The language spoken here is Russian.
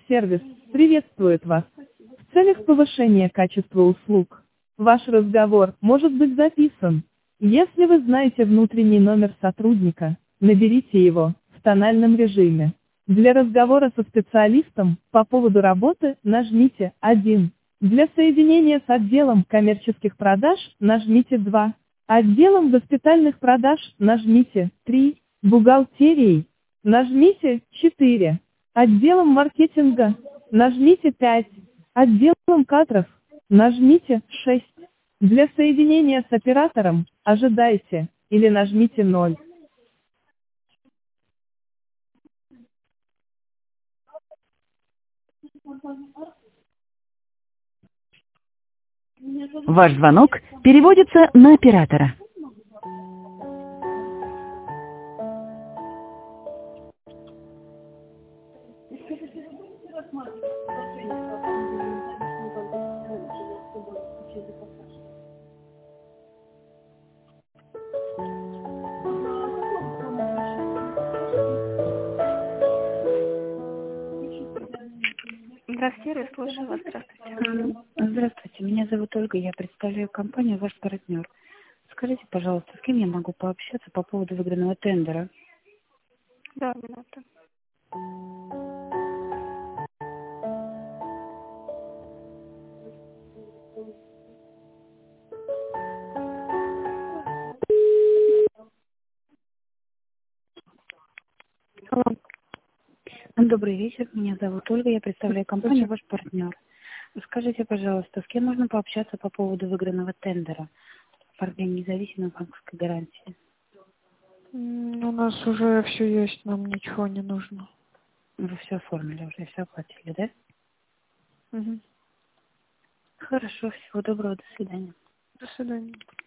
сервис приветствует вас. В целях повышения качества услуг, ваш разговор может быть записан. Если вы знаете внутренний номер сотрудника, наберите его в тональном режиме. Для разговора со специалистом по поводу работы нажмите 1. Для соединения с отделом коммерческих продаж нажмите 2. Отделом госпитальных продаж нажмите 3. Бухгалтерией нажмите 4. Отделом маркетинга нажмите 5. Отделом кадров нажмите 6. Для соединения с оператором ожидайте или нажмите 0. Ваш звонок переводится на оператора. Здравствуйте, слушаю вас. Здравствуйте. Здравствуйте, меня зовут Ольга, я представляю компанию «Ваш партнер». Скажите, пожалуйста, с кем я могу пообщаться по поводу выигранного тендера? Да, минуту. Алло. Добрый вечер, меня зовут Ольга, я представляю компанию «Ваш партнер». Скажите, пожалуйста, с кем можно пообщаться по поводу выигранного тендера в органе независимой банковской гарантии? У нас уже все есть, нам ничего не нужно. Вы все оформили уже, все оплатили, да? Угу. Хорошо, всего доброго, до свидания. До свидания.